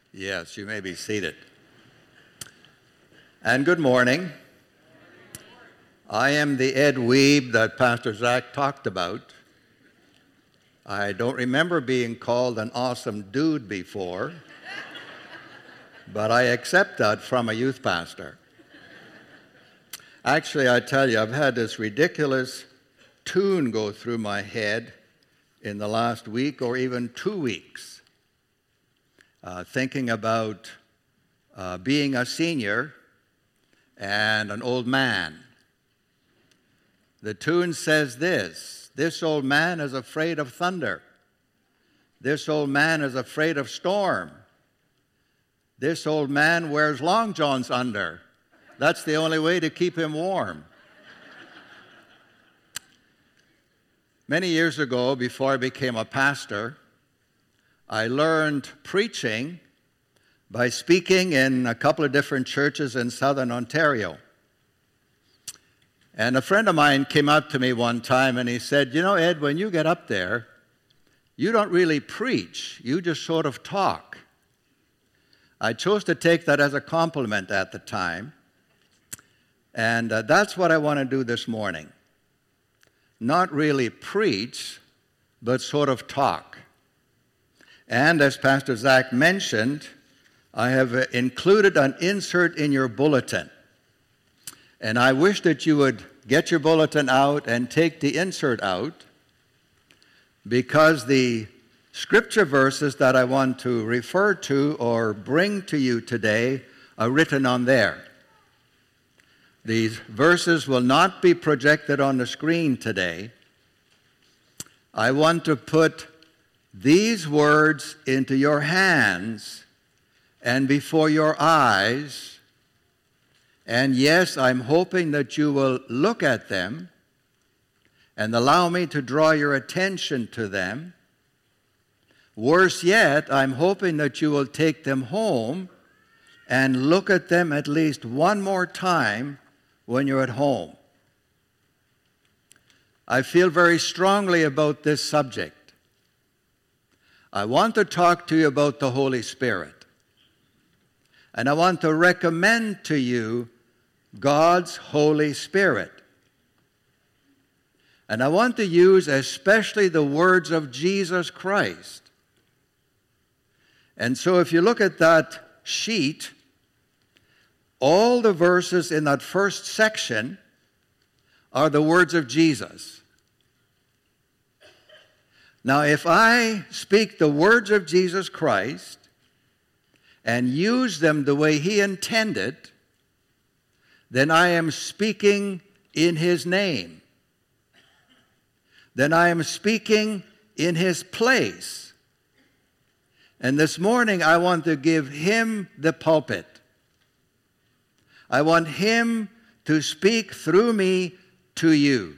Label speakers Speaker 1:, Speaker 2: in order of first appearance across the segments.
Speaker 1: Yes, you may be seated. And good morning. I am the Ed Weeb that Pastor Zach talked about. I don't remember being called an awesome dude before, but I accept that from a youth pastor. Actually, I tell you, I've had this ridiculous tune go through my head in the last week or even 2 weeks, thinking about being a senior and an old man. The tune says this old man is afraid of thunder. This old man is afraid of storm. This old man wears long johns under. That's the only way to keep him warm. Many years ago, before I became a pastor, I learned preaching by speaking in a couple of different churches in southern Ontario. And a friend of mine came up to me one time and he said, "You know, Ed, when you get up there, you don't really preach, you just sort of talk." I chose to take that as a compliment at the time, and that's what I want to do this morning. Not really preach, but sort of talk. And as Pastor Zach mentioned, I have included an insert in your bulletin. And I wish that you would get your bulletin out and take the insert out, because the scripture verses that I want to refer to or bring to you today are written on there. These verses will not be projected on the screen today. I want to put these words into your hands and before your eyes. And yes, I'm hoping that you will look at them and allow me to draw your attention to them. Worse yet, I'm hoping that you will take them home and look at them at least one more time when you're at home. I feel very strongly about this subject. I want to talk to you about the Holy Spirit. And I want to recommend to you God's Holy Spirit. And I want to use especially the words of Jesus Christ. And so if you look at that sheet, all the verses in that first section are the words of Jesus. Now, if I speak the words of Jesus Christ and use them the way He intended, then I am speaking in His name. Then I am speaking in His place. And this morning I want to give Him the pulpit. I want Him to speak through me to you.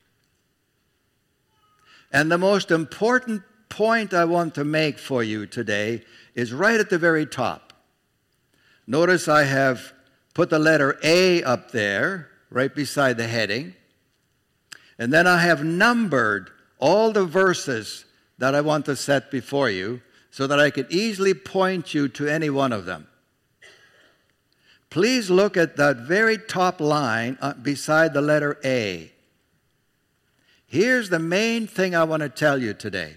Speaker 1: And the most important point I want to make for you today is right at the very top. Notice I have put the letter A up there, right beside the heading. And then I have numbered all the verses that I want to set before you so that I could easily point you to any one of them. Please look at that very top line beside the letter A. Here's the main thing I want to tell you today.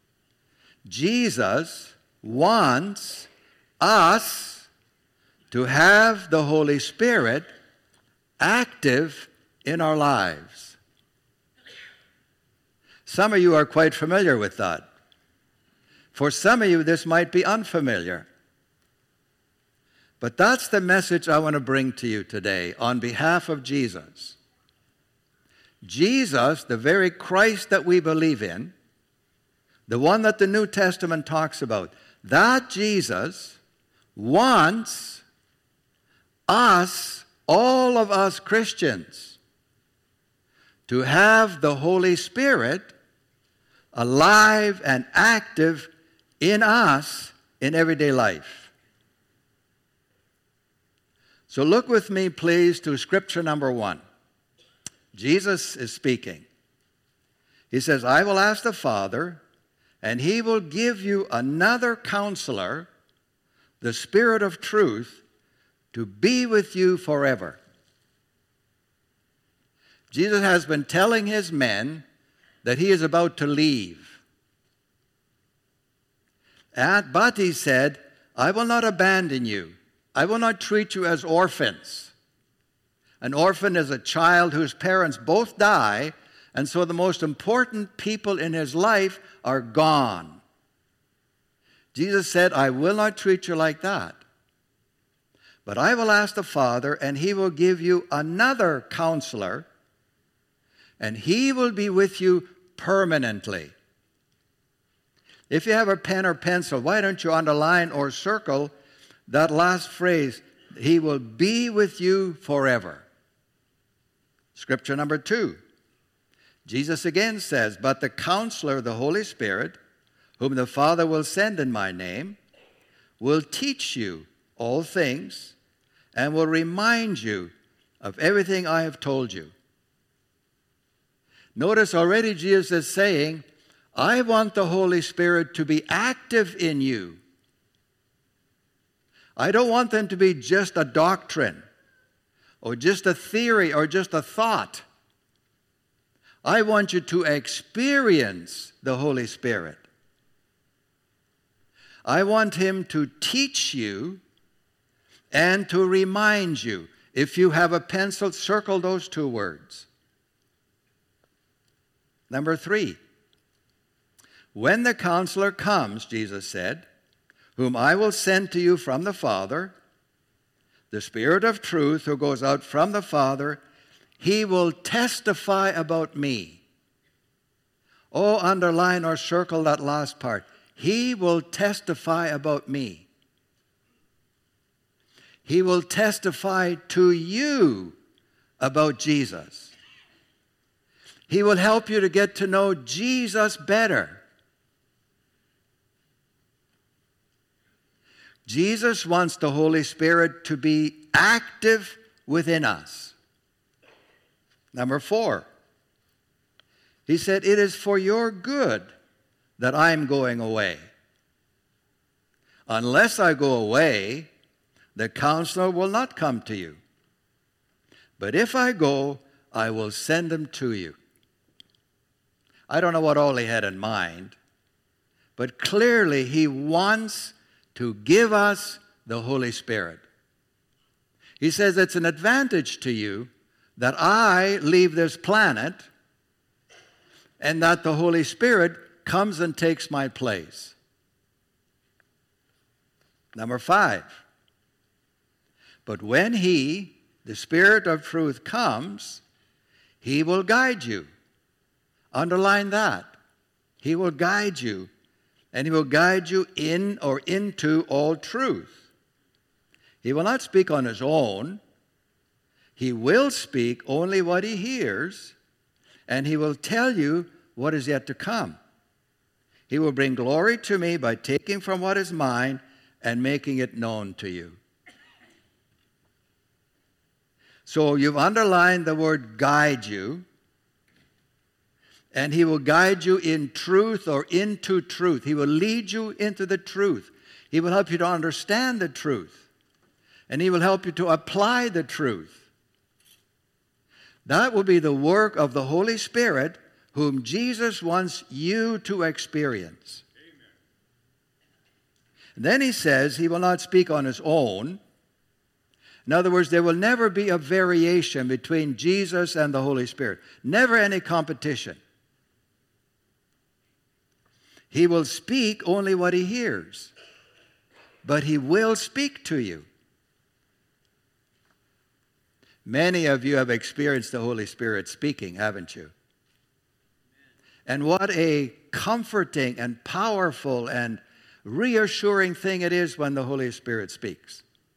Speaker 1: Jesus wants us to have the Holy Spirit active in our lives. Some of you are quite familiar with that. For some of you, this might be unfamiliar. But that's the message I want to bring to you today on behalf of Jesus. Jesus, the very Christ that we believe in, the one that the New Testament talks about, that Jesus wants us, all of us Christians, to have the Holy Spirit alive and active in us in everyday life. So look with me, please, to scripture number 1. Jesus is speaking. He says, "I will ask the Father, and He will give you another counselor, the Spirit of truth, to be with you forever. Jesus has been telling his men that he is about to leave. But he said, I will not abandon you. I will not treat you as orphans. An orphan is a child whose parents both die, and so the most important people in his life are gone. Jesus said, I will not treat you like that. But I will ask the Father, and he will give you another counselor, and he will be with you permanently. If you have a pen or pencil, why don't you underline or circle that last phrase, he will be with you forever. Scripture number 2. Jesus again says, but the Counselor, the Holy Spirit, whom the Father will send in my name, will teach you all things and will remind you of everything I have told you. Notice already Jesus is saying, I want the Holy Spirit to be active in you. I don't want them to be just a doctrine or just a theory or just a thought. I want you to experience the Holy Spirit. I want him to teach you and to remind you. If you have a pencil, circle those 2 words. Number 3. When the Counselor comes, Jesus said, whom I will send to you from the Father, the Spirit of truth who goes out from the Father, he will testify about me. Oh, underline or circle that last part. He will testify about me. He will testify to you about Jesus. He will help you to get to know Jesus better. Jesus wants the Holy Spirit to be active within us. Number 4, he said, it is for your good that I'm going away. Unless I go away, the Counselor will not come to you. But if I go, I will send him to you. I don't know what all he had in mind, but clearly he wants to give us the Holy Spirit. He says it's an advantage to you that I leave this planet and that the Holy Spirit comes and takes my place. Number 5. But when he, the Spirit of truth, comes, he will guide you. Underline that. He will guide you. And he will guide you in or into all truth. He will not speak on his own. He will speak only what he hears, and he will tell you what is yet to come. He will bring glory to me by taking from what is mine and making it known to you. So you've underlined the word guide you. And he will guide you in truth or into truth. He will lead you into the truth. He will help you to understand the truth. And he will help you to apply the truth. That will be the work of the Holy Spirit, whom Jesus wants you to experience. Amen. And then he says he will not speak on his own. In other words, there will never be a variation between Jesus and the Holy Spirit. Never any competition. He will speak only what he hears, but he will speak to you. Many of you have experienced the Holy Spirit speaking, haven't you? And what a comforting and powerful and reassuring thing it is when the Holy Spirit speaks.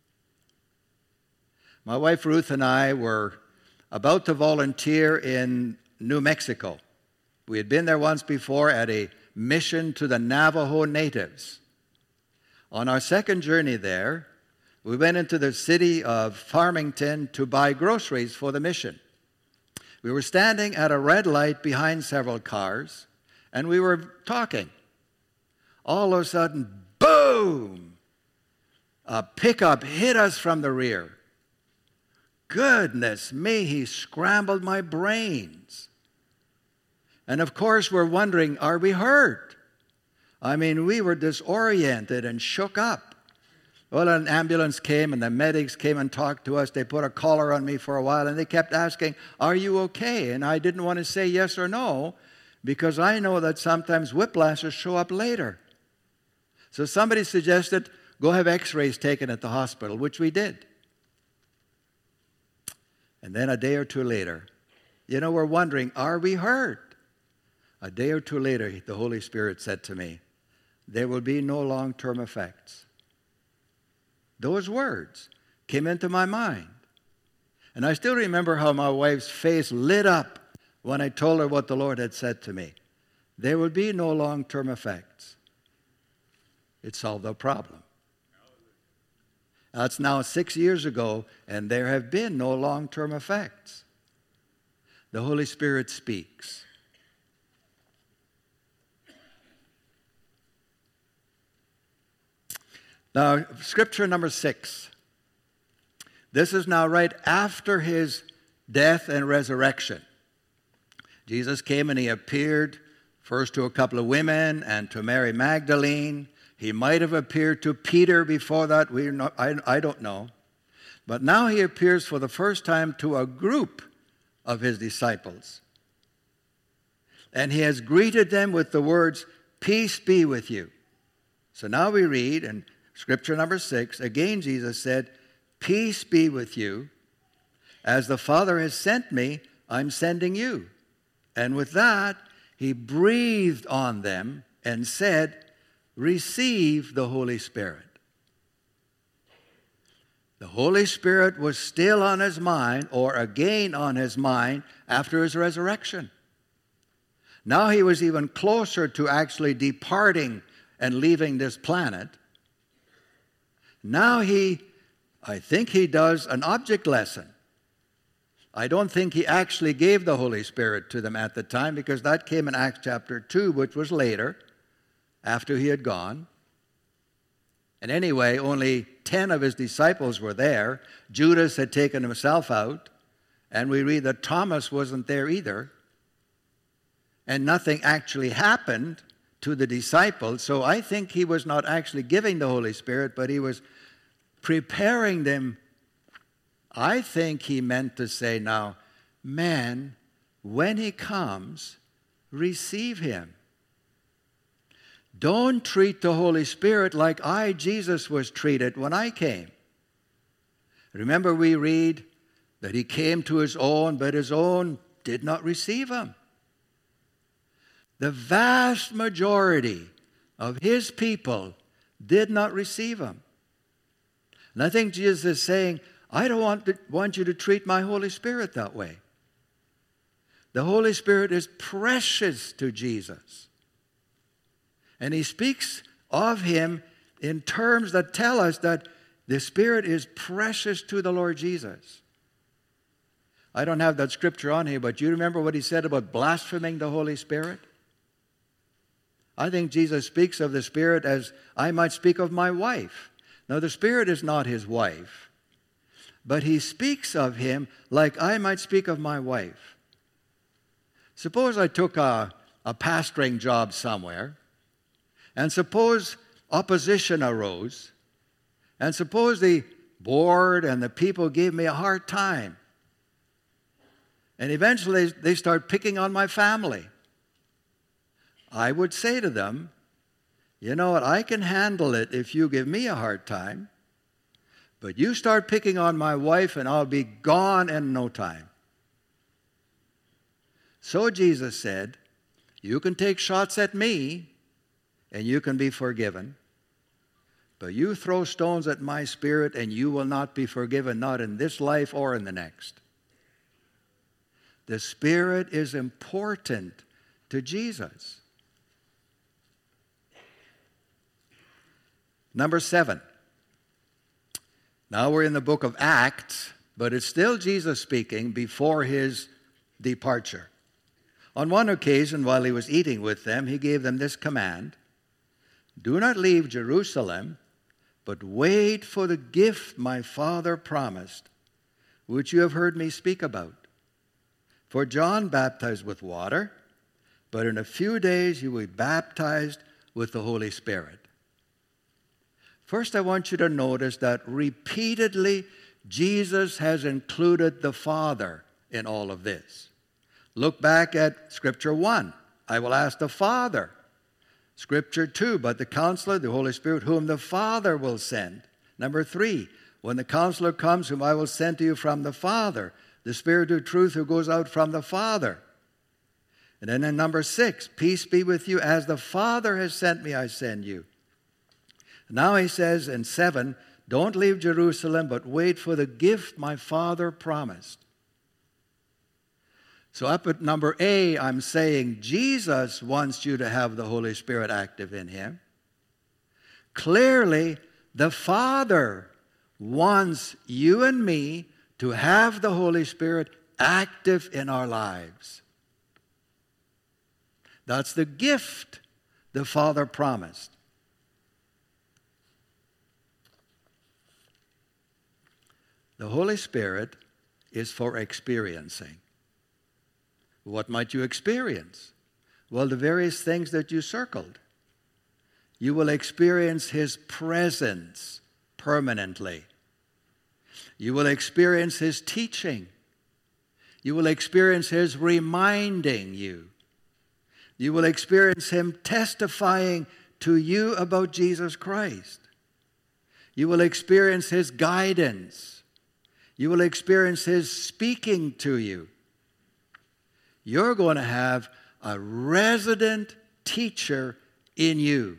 Speaker 1: My wife Ruth and I were about to volunteer in New Mexico. We had been there once before at a mission to the Navajo natives. On our second journey there, we went into the city of Farmington to buy groceries for the mission. We were standing at a red light behind several cars, and we were talking. All of a sudden, boom! a pickup hit us from the rear. Goodness me, he scrambled my brains. And of course, we're wondering, are we hurt? I mean, we were disoriented and shook up. Well, an ambulance came and the medics came and talked to us. They put a collar on me for a while and they kept asking, are you okay? And I didn't want to say yes or no because I know that sometimes whiplashes show up later. So somebody suggested, go have x-rays taken at the hospital, which we did. And then a day or two later, we're wondering, are we hurt? A day or two later, the Holy Spirit said to me, there will be no long-term effects. Those words came into my mind. And I still remember how my wife's face lit up when I told her what the Lord had said to me. There will be no long-term effects. It solved our problem. That's now 6 years ago, and there have been no long-term effects. The Holy Spirit speaks. Now, scripture number 6. This is now right after his death and resurrection. Jesus came and he appeared first to a couple of women and to Mary Magdalene. He might have appeared to Peter before that. I don't know. But now he appears for the first time to a group of his disciples. And he has greeted them with the words, peace be with you. So now we read in scripture number 6, again Jesus said, peace be with you. As the Father has sent me, I'm sending you. And with that, he breathed on them and said, receive the Holy Spirit. The Holy Spirit was still on his mind, or again on his mind, after his resurrection. Now he was even closer to actually departing and leaving this planet. Now I think he does an object lesson. I don't think he actually gave the Holy Spirit to them at the time, because that came in Acts chapter 2, which was later, after he had gone. And anyway, only 10 of his disciples were there. Judas had taken himself out. And we read that Thomas wasn't there either. And nothing actually happened to the disciples. So I think he was not actually giving the Holy Spirit, but he was preparing them. I think he meant to say, now, man, when he comes, receive him. Don't treat the Holy Spirit like I, Jesus, was treated when I came. Remember, we read that he came to his own, but his own did not receive him. The vast majority of his people did not receive him. And I think Jesus is saying, I don't want you to treat my Holy Spirit that way. The Holy Spirit is precious to Jesus. And he speaks of him in terms that tell us that the Spirit is precious to the Lord Jesus. I don't have that scripture on here, but you remember what he said about blaspheming the Holy Spirit? I think Jesus speaks of the Spirit as I might speak of my wife. Now, the Spirit is not his wife, but he speaks of him like I might speak of my wife. Suppose I took a pastoring job somewhere, and suppose opposition arose, and suppose the board and the people gave me a hard time, and eventually they start picking on my family. I would say to them, you know what, I can handle it if you give me a hard time, but you start picking on my wife and I'll be gone in no time. So Jesus said, you can take shots at me and you can be forgiven, but you throw stones at my Spirit and you will not be forgiven, not in this life or in the next. The Spirit is important to Jesus. Number 7. Now we're in the book of Acts, but it's still Jesus speaking before his departure. On one occasion, while he was eating with them, he gave them this command: do not leave Jerusalem, but wait for the gift my Father promised, which you have heard me speak about. For John baptized with water, but in a few days you will be baptized with the Holy Spirit. First, I want you to notice that repeatedly Jesus has included the Father in all of this. Look back at Scripture 1. I will ask the Father. Scripture 2, but the Counselor, the Holy Spirit, whom the Father will send. Number 3, when the Counselor comes, whom I will send to you from the Father, the Spirit of truth who goes out from the Father. And then in number 6, peace be with you. As the Father has sent me, I send you. Now he says in 7, don't leave Jerusalem, but wait for the gift my Father promised. So up at number A, I'm saying Jesus wants you to have the Holy Spirit active in him. Clearly, the Father wants you and me to have the Holy Spirit active in our lives. That's the gift the Father promised. The Holy Spirit is for experiencing. What might you experience? Well, the various things that you circled. You will experience his presence permanently. You will experience his teaching. You will experience his reminding you. You will experience him testifying to you about Jesus Christ. You will experience his guidance. You will experience his speaking to you. You're going to have a resident teacher in you.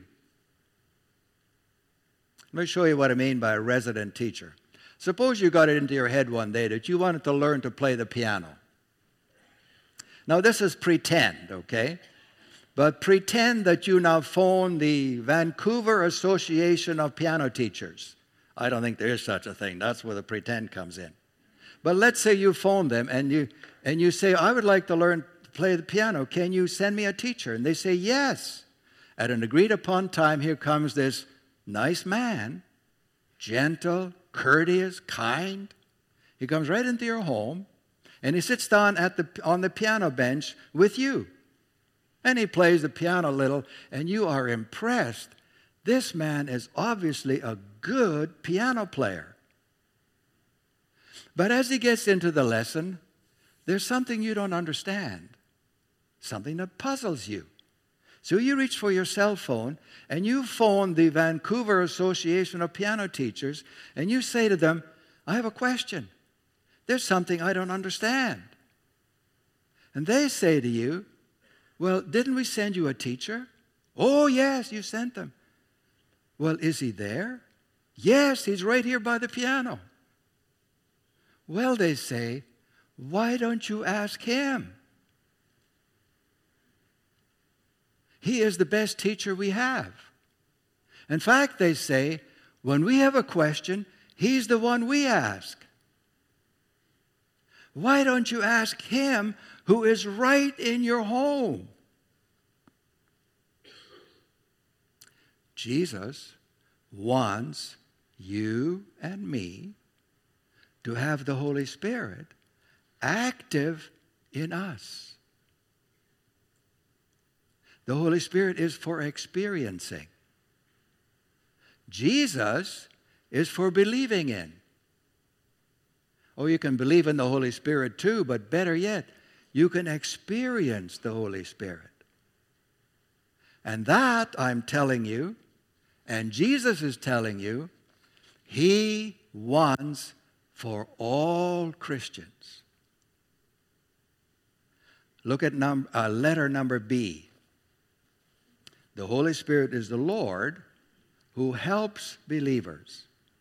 Speaker 1: Let me show you what I mean by a resident teacher. Suppose you got it into your head one day that you wanted to learn to play the piano. Now this is pretend, okay? But pretend that you now phone the Vancouver Association of Piano Teachers. I don't think there is such a thing. That's where the pretend comes in. But let's say you phone them and you say, I would like to learn to play the piano. Can you send me a teacher? And they say, yes. At an agreed upon time, here comes this nice man, gentle, courteous, kind. He comes right into your home and he sits down on the piano bench with you. And he plays the piano a little and you are impressed. This man is obviously a good piano player. But as he gets into the lesson, there's something you don't understand, something that puzzles you. So you reach for your cell phone and you phone the Vancouver Association of Piano Teachers and you say to them, I have a question. There's something I don't understand. And they say to you, well, didn't we send you a teacher? Oh, yes, you sent them. Well, is he there? Yes, he's right here by the piano. Well, they say, why don't you ask him? He is the best teacher we have. In fact, they say, when we have a question, he's the one we ask. Why don't you ask him who is right in your home? Jesus wants you and me to have the Holy Spirit active in us. The Holy Spirit is for experiencing. Jesus is for believing in. Oh, you can believe in the Holy Spirit too, but better yet, you can experience the Holy Spirit. And that, I'm telling you, and Jesus is telling you, he wants for all Christians. Look at letter number B. The Holy Spirit is the Lord who helps believers.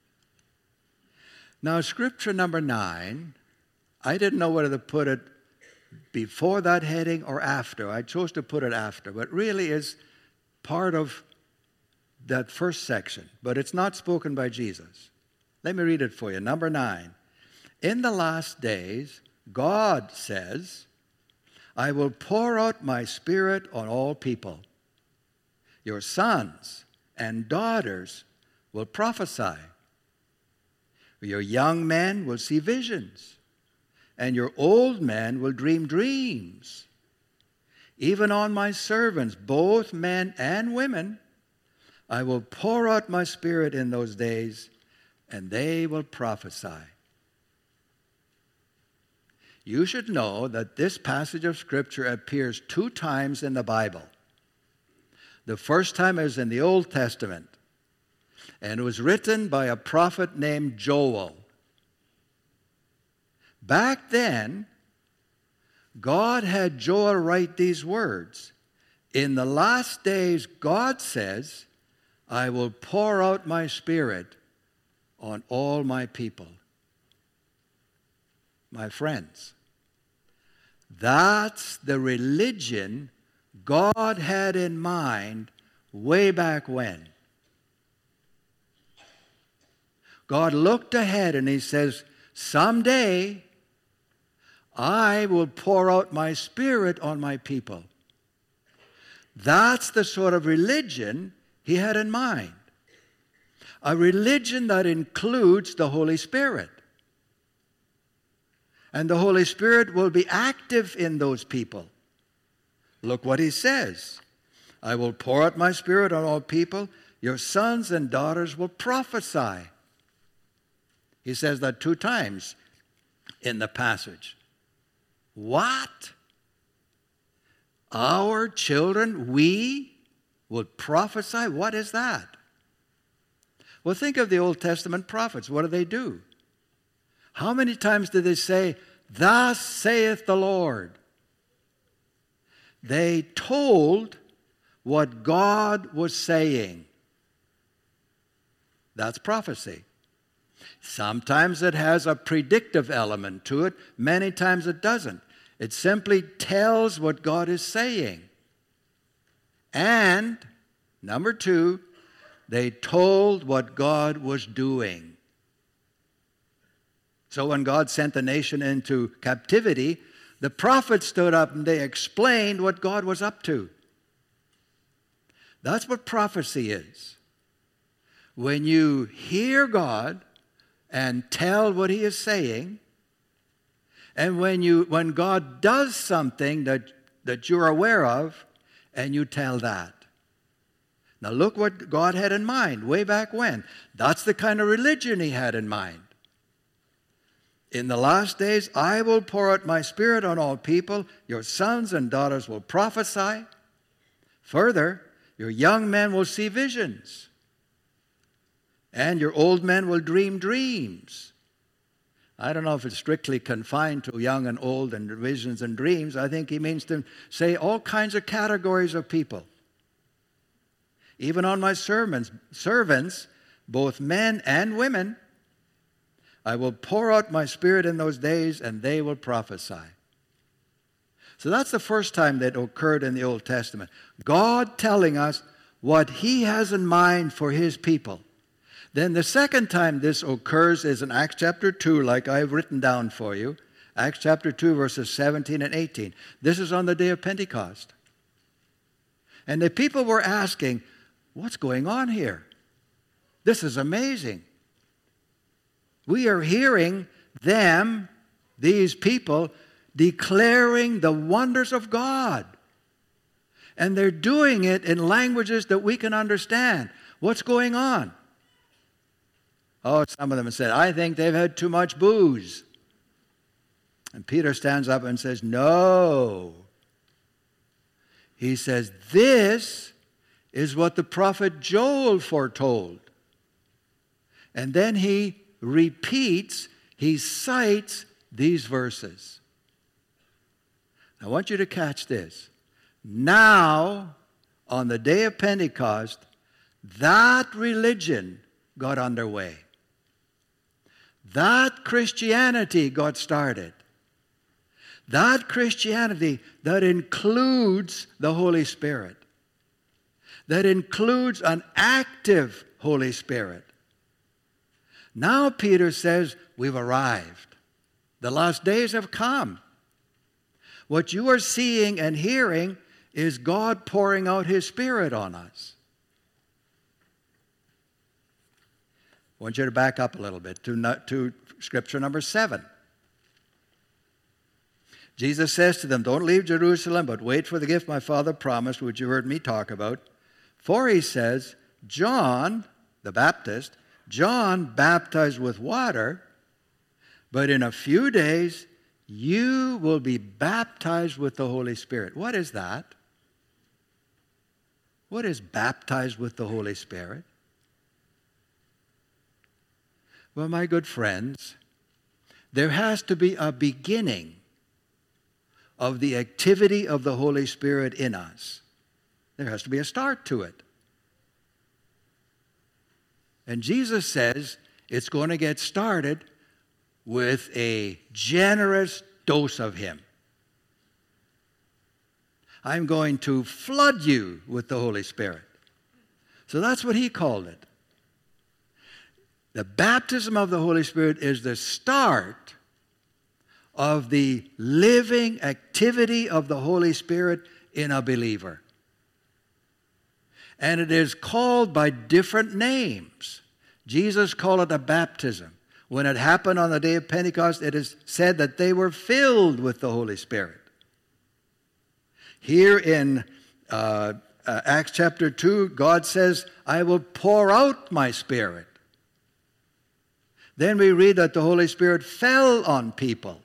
Speaker 1: Now, scripture number 9, I didn't know whether to put it before that heading or after. I chose to put it after, but really is part of that first section, but it's not spoken by Jesus. Let me read it for you. Number 9. In the last days, God says, I will pour out my Spirit on all people. Your sons and daughters will prophesy. Your young men will see visions, and your old men will dream dreams. Even on my servants, both men and women, I will pour out my Spirit in those days, and they will prophesy. You should know that this passage of Scripture appears 2 times in the Bible. The first time is in the Old Testament, and it was written by a prophet named Joel. Back then, God had Joel write these words. In the last days, God says, I will pour out my Spirit on all my people. My friends, that's the religion God had in mind way back when. God looked ahead and he says, someday I will pour out my Spirit on my people. That's the sort of religion he had in mind. A religion that includes the Holy Spirit. And the Holy Spirit will be active in those people. Look what he says. I will pour out my Spirit on all people. Your sons and daughters will prophesy. He says that 2 times in the passage. What? Our children, we would prophesy? What is that? Well, think of the Old Testament prophets. What do? How many times did they say, thus saith the Lord? They told what God was saying. That's prophecy. Sometimes it has a predictive element to it. Many times it doesn't. It simply tells what God is saying. And, number 2, they told what God was doing. So when God sent the nation into captivity, the prophets stood up and they explained what God was up to. That's what prophecy is. When you hear God and tell what he is saying, and when God does something that you're aware of, and you tell that. Now look what God had in mind way back when. That's the kind of religion he had in mind. In the last days, I will pour out my Spirit on all people. Your sons and daughters will prophesy. Further, your young men will see visions. And your old men will dream dreams. I don't know if it's strictly confined to young and old and visions and dreams. I think he means to say all kinds of categories of people. Even on my servants, both men and women, I will pour out my Spirit in those days, and they will prophesy. So that's the first time that occurred in the Old Testament. God telling us what he has in mind for his people. Then the second time this occurs is in Acts chapter 2, like I've written down for you. Acts chapter 2, verses 17 and 18. This is on the day of Pentecost. And the people were asking, what's going on here? This is amazing. We are hearing them, these people, declaring the wonders of God. And they're doing it in languages that we can understand. What's going on? Oh, some of them said, I think they've had too much booze. And Peter stands up and says, no. He says, this is what the prophet Joel foretold. And then he repeats, he cites these verses. I want you to catch this. Now, on the day of Pentecost, that religion got underway. That Christianity got started. That Christianity that includes the Holy Spirit. That includes an active Holy Spirit. Now Peter says, we've arrived. The last days have come. What you are seeing and hearing is God pouring out his Spirit on us. I want you to back up a little bit to scripture number 7. Jesus says to them, don't leave Jerusalem, but wait for the gift my Father promised, which you heard me talk about. For, he says, John, the Baptist, John baptized with water, but in a few days you will be baptized with the Holy Spirit. What is that? What is baptized with the Holy Spirit? Well, my good friends, there has to be a beginning of the activity of the Holy Spirit in us. There has to be a start to it. And Jesus says it's going to get started with a generous dose of Him. I'm going to flood you with the Holy Spirit. So that's what He called it. The baptism of the Holy Spirit is the start of the living activity of the Holy Spirit in a believer. And it is called by different names. Jesus called it a baptism. When it happened on the day of Pentecost, it is said that they were filled with the Holy Spirit. Here in Acts chapter 2, God says, I will pour out my Spirit. Then we read that the Holy Spirit fell on people.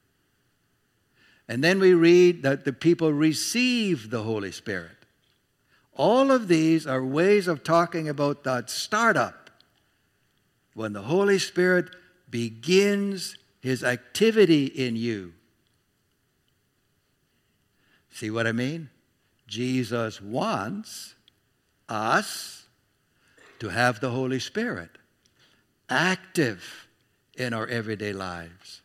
Speaker 1: And then we read that the people received the Holy Spirit. All of these are ways of talking about that startup, when the Holy Spirit begins His activity in you. See what I mean? Jesus wants us to have the Holy Spirit active in our everyday lives.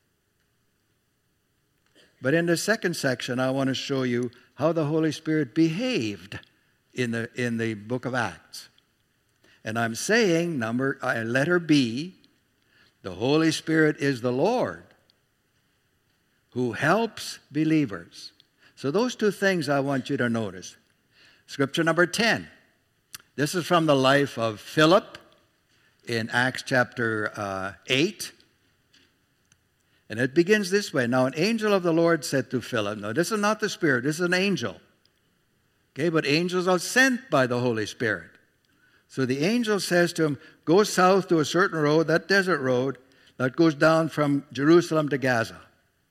Speaker 1: But in the second section, I want to show you how the Holy Spirit behaved in the book of Acts. And I'm saying, letter B, the Holy Spirit is the Lord who helps believers. So those two things I want you to notice. Scripture number 10. This is from the life of Philip in Acts chapter 8. And it begins this way. Now an angel of the Lord said to Philip, now this is not the Spirit, this is an angel. Okay, but angels are sent by the Holy Spirit. So the angel says to him, go south to a certain road, that desert road, that goes down from Jerusalem to Gaza.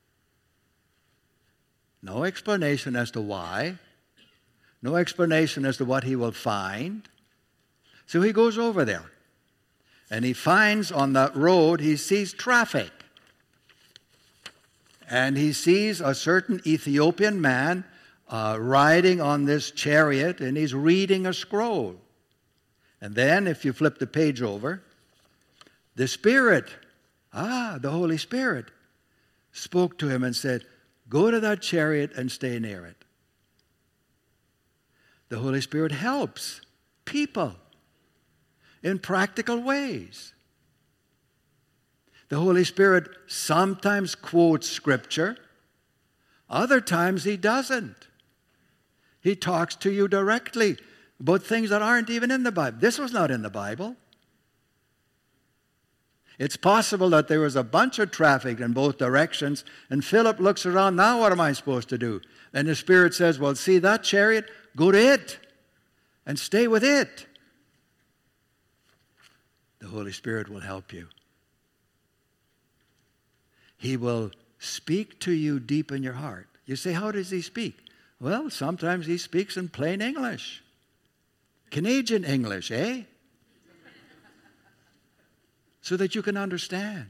Speaker 1: No explanation as to why. No explanation as to what he will find. So he goes over there. And he finds on that road, he sees traffic. And he sees a certain Ethiopian man riding on this chariot, and he's reading a scroll. And then, if you flip the page over, the Spirit, the Holy Spirit, spoke to him and said, go to that chariot and stay near it. The Holy Spirit helps people in practical ways. The Holy Spirit sometimes quotes Scripture. Other times He doesn't. He talks to you directly about things that aren't even in the Bible. This was not in the Bible. It's possible that there was a bunch of traffic in both directions, and Philip looks around, now what am I supposed to do? And the Spirit says, well, see that chariot? Go to it and stay with it. The Holy Spirit will help you. He will speak to you deep in your heart. You say, how does He speak? Well, sometimes He speaks in plain English. Canadian English, eh? So that you can understand.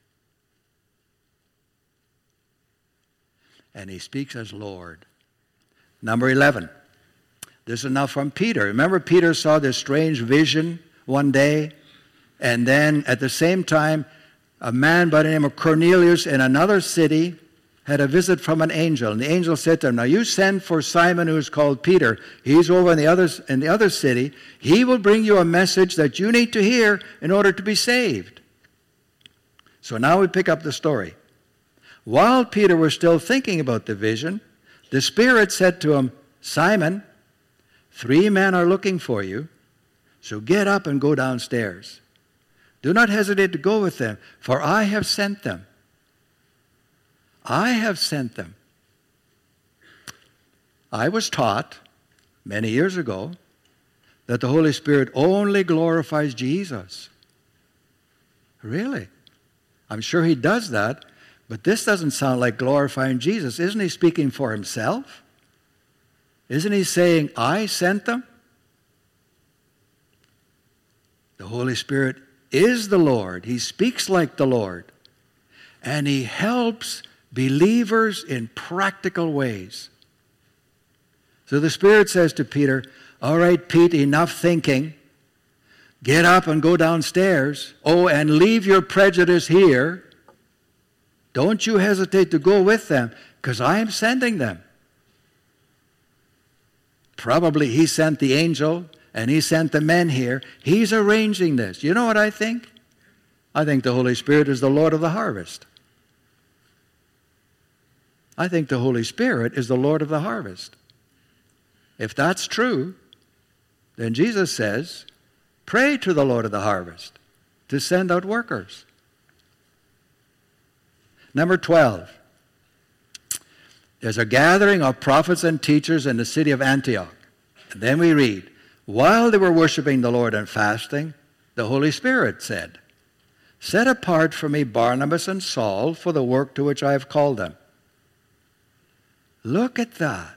Speaker 1: And He speaks as Lord. Number 11. This is now from Peter. Remember, Peter saw this strange vision one day, and then at the same time, a man by the name of Cornelius in another city had a visit from an angel. And the angel said to him, now you send for Simon, who is called Peter. He's over in the other city. He will bring you a message that you need to hear in order to be saved. So now we pick up the story. While Peter was still thinking about the vision, the Spirit said to him, Simon, 3 men are looking for you, so get up and go downstairs. Do not hesitate to go with them, for I have sent them. I have sent them. I was taught many years ago that the Holy Spirit only glorifies Jesus. Really? I'm sure he does that, but this doesn't sound like glorifying Jesus. Isn't he speaking for himself? Isn't he saying, I sent them? The Holy Spirit is the Lord. He speaks like the Lord. And he helps believers in practical ways. So the Spirit says to Peter, all right, Pete, enough thinking. Get up and go downstairs. Oh, and leave your prejudice here. Don't you hesitate to go with them, because I am sending them. Probably he sent the angel, and he sent the men here. He's arranging this. You know what I think? I think the Holy Spirit is the Lord of the harvest. I think the Holy Spirit is the Lord of the harvest. If that's true, then Jesus says, pray to the Lord of the harvest to send out workers. Number 12. There's a gathering of prophets and teachers in the city of Antioch. And then we read, while they were worshiping the Lord and fasting, the Holy Spirit said, set apart for me Barnabas and Saul for the work to which I have called them. Look at that.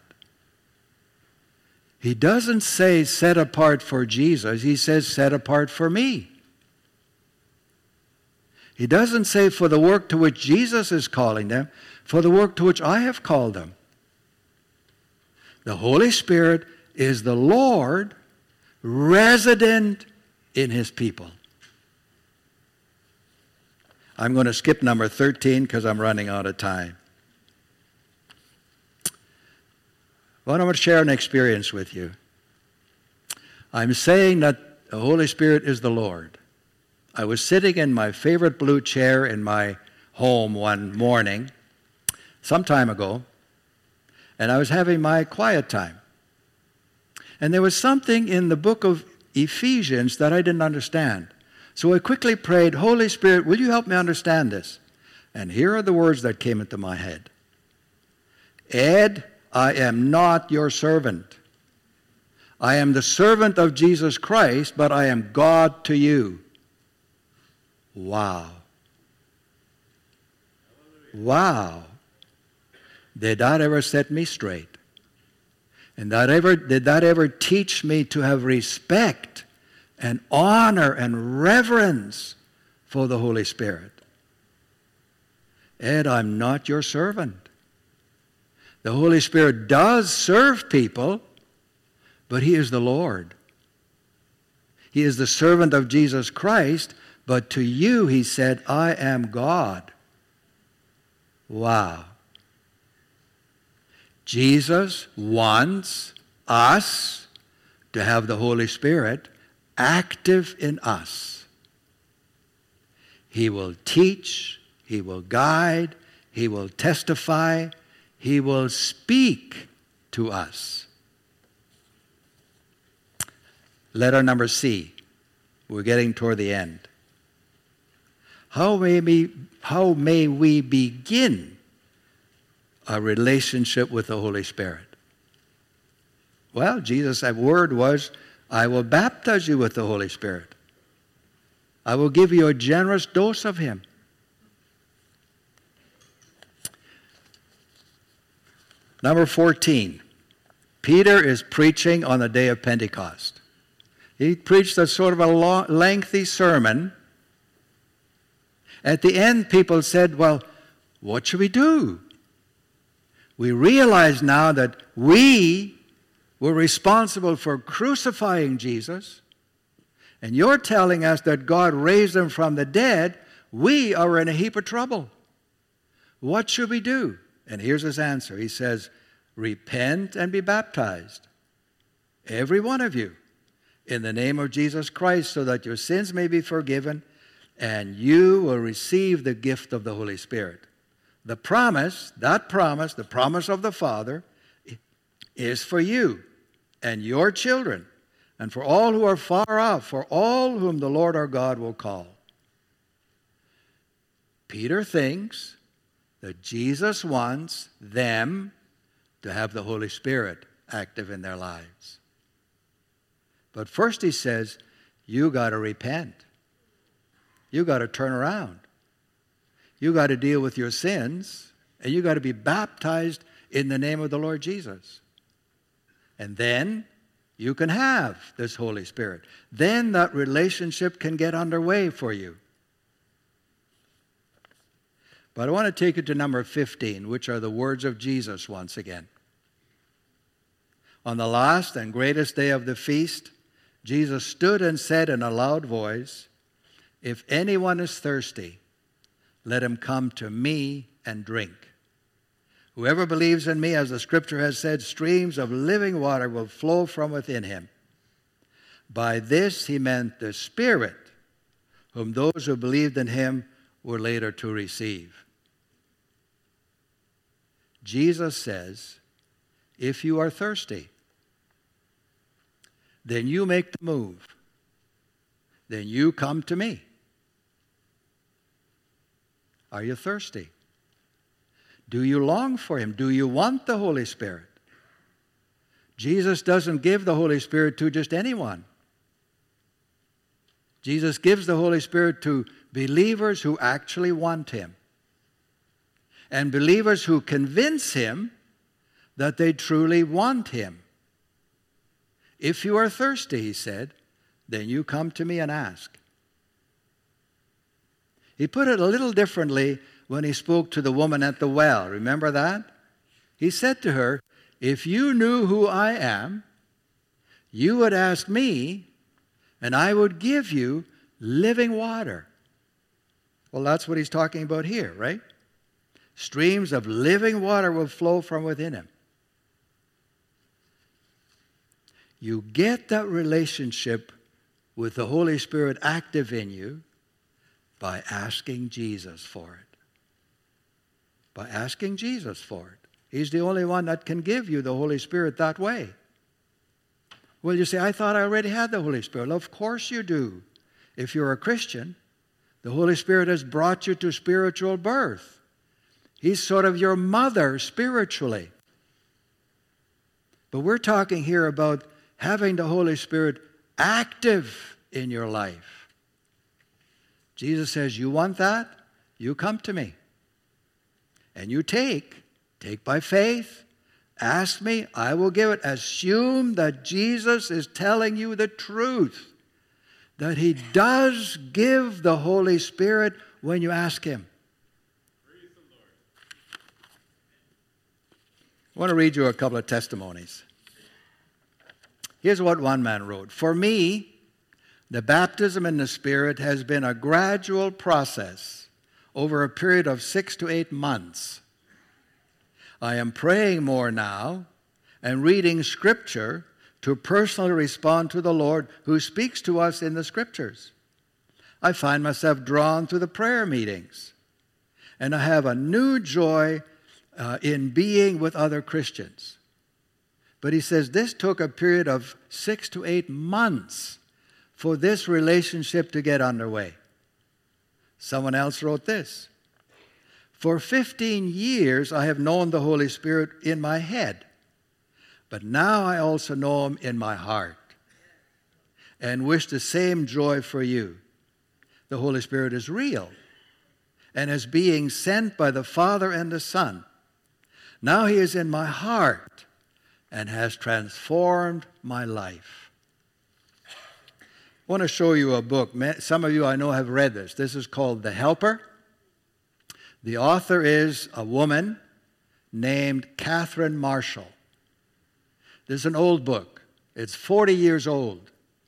Speaker 1: He doesn't say set apart for Jesus. He says set apart for me. He doesn't say for the work to which Jesus is calling them, for the work to which I have called them. The Holy Spirit is the Lord resident in his people. I'm going to skip number 13 because I'm running out of time. I want to share an experience with you. I'm saying that the Holy Spirit is the Lord. I was sitting in my favorite blue chair in my home one morning, some time ago, and I was having my quiet time. And there was something in the book of Ephesians that I didn't understand. So I quickly prayed, Holy Spirit, will you help me understand this? And here are the words that came into my head. Ed, I am not your servant. I am the servant of Jesus Christ, but I am God to you. Wow. Wow. Did that ever set me straight? And did that ever teach me to have respect and honor and reverence for the Holy Spirit? Ed, I'm not your servant. The Holy Spirit does serve people, but he is the Lord. He is the servant of Jesus Christ, but to you, he said, I am God. Wow. Jesus wants us to have the Holy Spirit active in us. He will teach, he will guide, he will testify, he will speak to us. Letter number C. We're getting toward the end. How may we begin a relationship with the Holy Spirit? Well, Jesus' word was, I will baptize you with the Holy Spirit. I will give you a generous dose of him. Number 14. Peter is preaching on the day of Pentecost. He preached a sort of a lengthy sermon. At the end, people said, well, what should we do? We realize now that we were responsible for crucifying Jesus, and you're telling us that God raised him from the dead. We are in a heap of trouble. What should we do? And here's his answer. He says, repent and be baptized, every one of you, in the name of Jesus Christ, so that your sins may be forgiven, and you will receive the gift of the Holy Spirit. The promise, the promise of the Father, is for you and your children, and for all who are far off, for all whom the Lord our God will call. Peter thinks that Jesus wants them to have the Holy Spirit active in their lives. But first he says, you got to repent. You got to turn around. You got to deal with your sins, and you got to be baptized in the name of the Lord Jesus. And then you can have this Holy Spirit. Then that relationship can get underway for you. But I want to take you to number 15, which are the words of Jesus once again. On the last and greatest day of the feast, Jesus stood and said in a loud voice, "If anyone is thirsty, let him come to me and drink. Whoever believes in me, as the Scripture has said, streams of living water will flow from within him." By this he meant the Spirit, whom those who believed in him were later to receive. Jesus says, if you are thirsty, then you make the move. Then you come to me. Are you thirsty? Do you long for him? Do you want the Holy Spirit? Jesus doesn't give the Holy Spirit to just anyone. Jesus gives the Holy Spirit to believers who actually want him, and believers who convince him that they truly want him. If you are thirsty, he said, then you come to me and ask. He put it a little differently when he spoke to the woman at the well. Remember that? He said to her, if you knew who I am, you would ask me, and I would give you living water. Well, that's what he's talking about here, right? Streams of living water will flow from within him. You get that relationship with the Holy Spirit active in you by asking Jesus for it. By asking Jesus for it. He's the only one that can give you the Holy Spirit that way. Well, you say, I thought I already had the Holy Spirit. Well, of course you do. If you're a Christian, the Holy Spirit has brought you to spiritual birth. He's sort of your mother spiritually. But we're talking here about having the Holy Spirit active in your life. Jesus says, you want that? You come to me. And you take by faith, ask me, I will give it. Assume that Jesus is telling you the truth, that he does give the Holy Spirit when you ask him.
Speaker 2: Praise the Lord.
Speaker 1: I want to read you a couple of testimonies. Here's what one man wrote. For me, the baptism in the Spirit has been a gradual process over a period of 6 to 8 months. I am praying more now and reading Scripture to personally respond to the Lord who speaks to us in the Scriptures. I find myself drawn to the prayer meetings, and I have a new joy in being with other Christians. But he says this took a period of 6 to 8 months for this relationship to get underway. Someone else wrote this. For 15 years I have known the Holy Spirit in my head, but now I also know him in my heart and wish the same joy for you. The Holy Spirit is real and is being sent by the Father and the Son. Now he is in my heart and has transformed my life. I want to show you a book. Some of you I know have read this. This is called The Helper. The author is a woman named Catherine Marshall. This is an old book. It's 40 years old.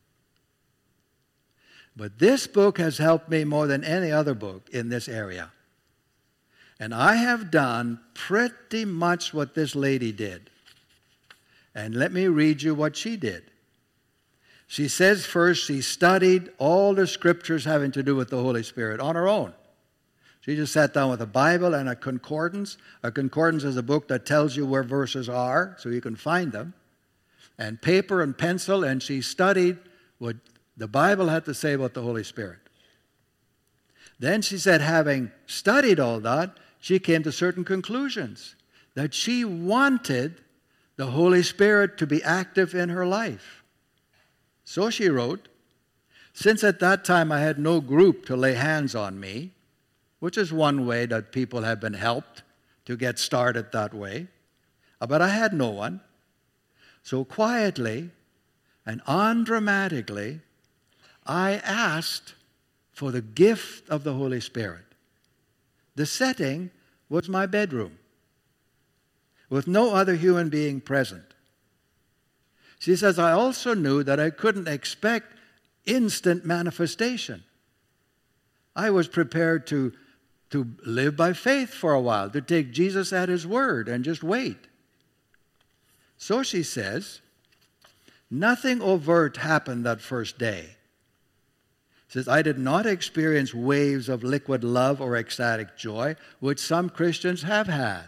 Speaker 1: But this book has helped me more than any other book in this area. And I have done pretty much what this lady did. And let me read you what she did. She says first she studied all the Scriptures having to do with the Holy Spirit on her own. She just sat down with a Bible and a concordance. A concordance is a book that tells you where verses are so you can find them. And paper and pencil, and she studied what the Bible had to say about the Holy Spirit. Then she said, having studied all that, she came to certain conclusions, that she wanted the Holy Spirit to be active in her life. So she wrote, since at that time I had no group to lay hands on me, which is one way that people have been helped to get started that way, but I had no one. So quietly and undramatically, I asked for the gift of the Holy Spirit. The setting was my bedroom, with no other human being present. She says, I also knew that I couldn't expect instant manifestation. I was prepared to live by faith for a while, to take Jesus at his word and just wait. So she says, nothing overt happened that first day. She says, I did not experience waves of liquid love or ecstatic joy, which some Christians have had.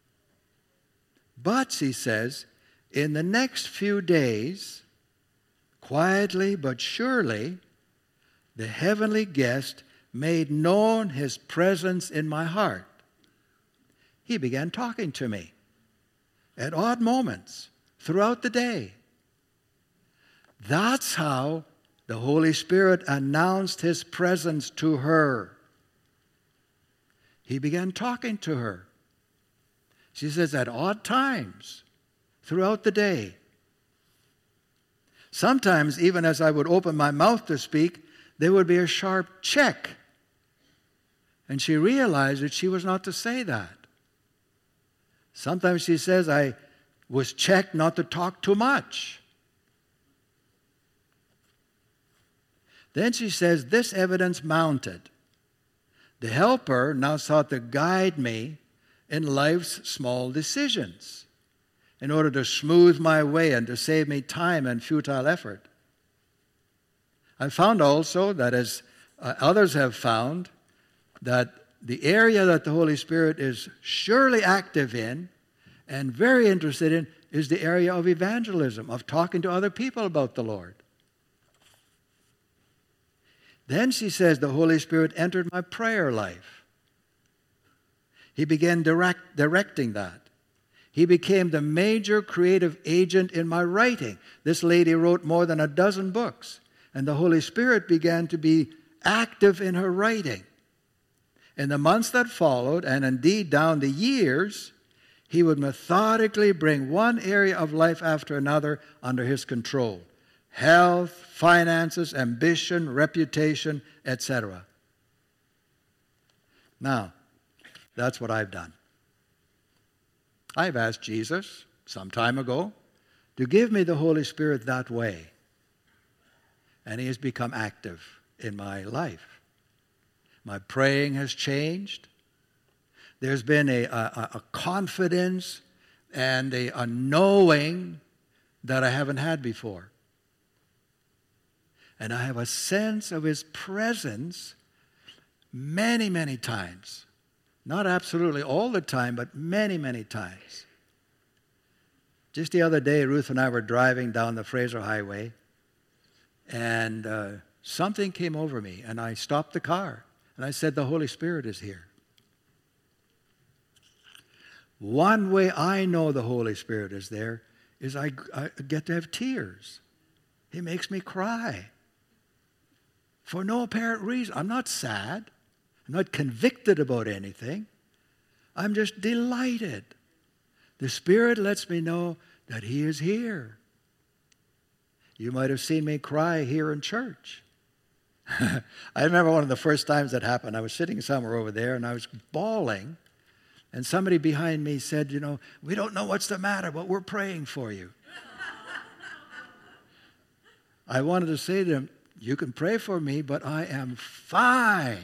Speaker 1: But, she says, in the next few days, quietly but surely, the heavenly guest made known his presence in my heart. He began talking to me at odd moments throughout the day. That's how the Holy Spirit announced his presence to her. He began talking to her. She says, at odd times throughout the day. Sometimes, even as I would open my mouth to speak, there would be a sharp check. And she realized that she was not to say that. Sometimes she says, I was checked not to talk too much. Then she says, this evidence mounted. The helper now sought to guide me in life's small decisions in order to smooth my way and to save me time and futile effort. I found also that, as others have found, that the area that the Holy Spirit is surely active in and very interested in is the area of evangelism, of talking to other people about the Lord. Then she says the Holy Spirit entered my prayer life. He began directing that. He became the major creative agent in my writing. This lady wrote more than a dozen books, and the Holy Spirit began to be active in her writing. In the months that followed, and indeed down the years, he would methodically bring one area of life after another under his control. Health, finances, ambition, reputation, etc. Now, that's what I've done. I've asked Jesus some time ago to give me the Holy Spirit that way. And he has become active in my life. My praying has changed. There's been a confidence and a knowing that I haven't had before. And I have a sense of his presence many, many times. Not absolutely all the time, but many, many times. Just the other day, Ruth and I were driving down the Fraser Highway, and something came over me, and I stopped the car, and I said, the Holy Spirit is here. One way I know the Holy Spirit is there is I get to have tears. He makes me cry for no apparent reason. I'm not sad. I'm not convicted about anything. I'm just delighted. The Spirit lets me know that he is here. You might have seen me cry here in church. I remember one of the first times that happened. I was sitting somewhere over there, and I was bawling. And somebody behind me said, we don't know what's the matter, but we're praying for you. I wanted to say to them, you can pray for me, but I am fine.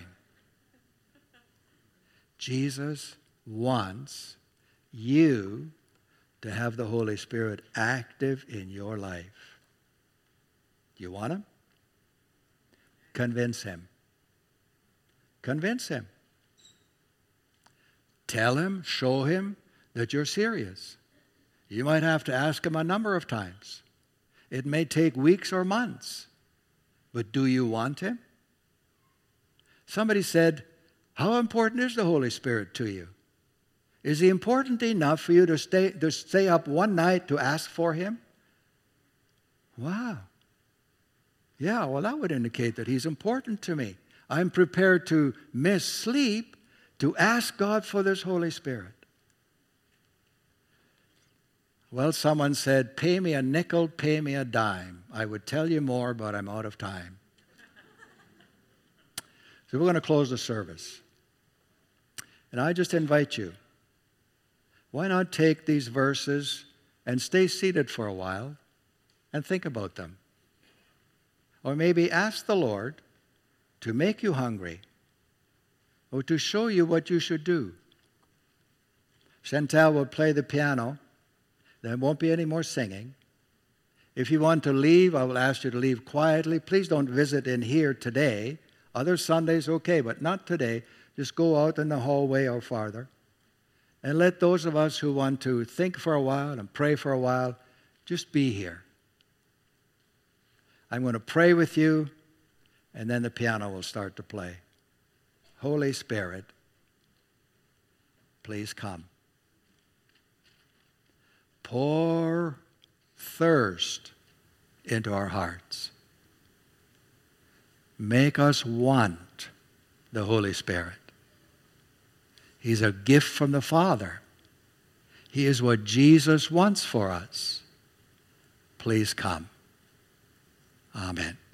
Speaker 1: Jesus wants you to have the Holy Spirit active in your life. You want him? Convince him. Convince him. Tell him, show him that you're serious. You might have to ask him a number of times. It may take weeks or months. But do you want him? Somebody said, how important is the Holy Spirit to you? Is he important enough for you to stay up one night to ask for him? Wow. Yeah, well, that would indicate that he's important to me. I'm prepared to miss sleep to ask God for this Holy Spirit. Well, someone said, pay me a nickel, pay me a dime. I would tell you more, but I'm out of time. So we're going to close the service. And I just invite you, why not take these verses and stay seated for a while and think about them? Or maybe ask the Lord to make you hungry or to show you what you should do. Chantal will play the piano. There won't be any more singing. If you want to leave, I will ask you to leave quietly. Please don't visit in here today. Other Sundays, okay, but not today. Just go out in the hallway or farther. And let those of us who want to think for a while and pray for a while, just be here. I'm going to pray with you, and then the piano will start to play. Holy Spirit, please come. Pour thirst into our hearts. Make us want the Holy Spirit. He's a gift from the Father. He is what Jesus wants for us. Please come. Amen.